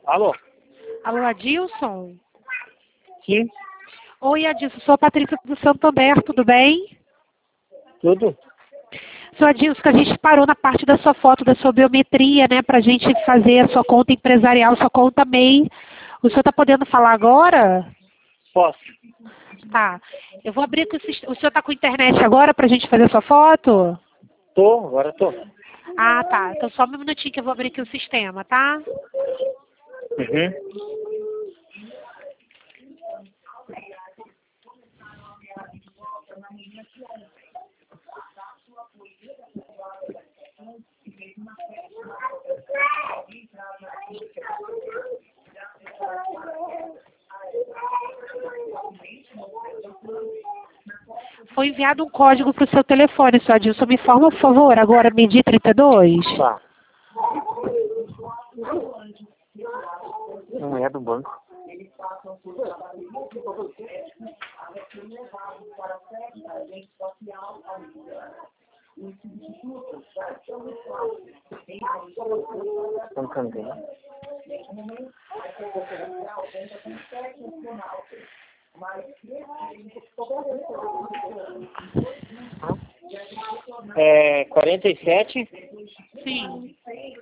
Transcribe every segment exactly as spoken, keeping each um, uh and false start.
Alô? Alô, Adilson? Sim, Oi, Adilson, sou a Patrícia do Santander, tudo bem? tudo? Sou Adilson, que a gente parou na parte da sua foto, da sua biometria, né, pra gente fazer a sua conta empresarial, sua conta M E I. O senhor está podendo falar agora? Posso? Tá. Eu vou abrir aqui o sistema. O senhor está com internet agora pra gente fazer a sua foto? Tô, agora tô. Ah, tá. Então só um minutinho que eu vou abrir aqui o sistema, tá? Uhum. Foi enviado um código para o seu telefone, senhor Adilson. Me informa, por favor, agora, medir trinta e dois. Tá. Não é do banco. Não cantei. É quarenta e sete, Sim.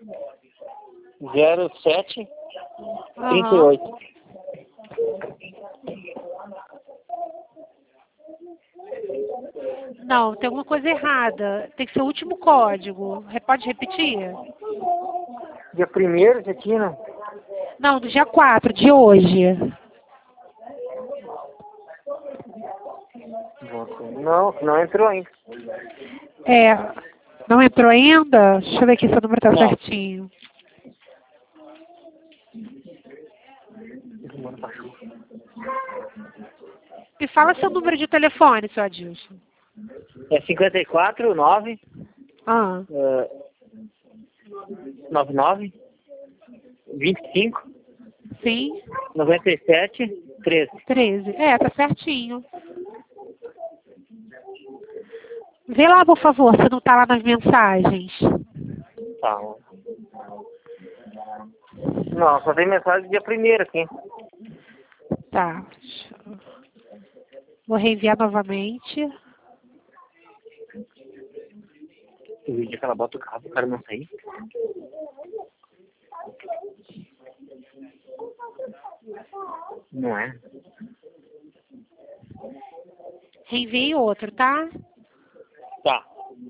zero sete, trinta e Aham. oito. Não, tem alguma coisa errada. Tem que ser o último código. Re- Pode repetir? Dia primeiro de aqui, né? Não, do dia quatro, de hoje. Não, não entrou ainda. É, não entrou ainda? Deixa eu ver aqui se o número tá Não. certinho. Me fala seu número de telefone, seu Adilson. É cinquenta e quatro, nove, Ah, noventa e nove, vinte e cinco, sim, noventa e sete, treze. treze. É, tá certinho. Vê lá, por favor, se não tá lá nas mensagens. Tá. Não, só tem mensagem dia primeiro aqui. Tá. Deixa eu- Vou reenviar novamente. O vídeo que ela bota o carro, o cara não sair. Não é? Reenviei outro, tá? Tá.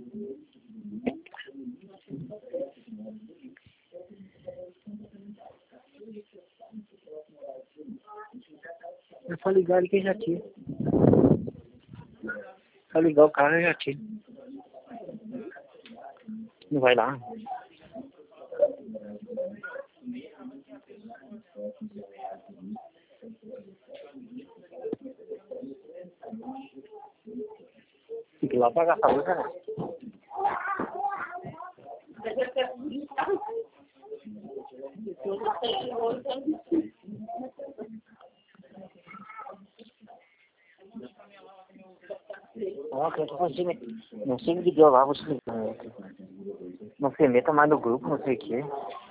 É só ligar ele que já tira. Só ligar o cara e já tira. Não vai lá. Tem que ir lá pagar a luz, né? Ó, que eu tô fazendo. Não sei o que deu lá, vou te ligar. Não se meta mais no grupo, não sei o quê.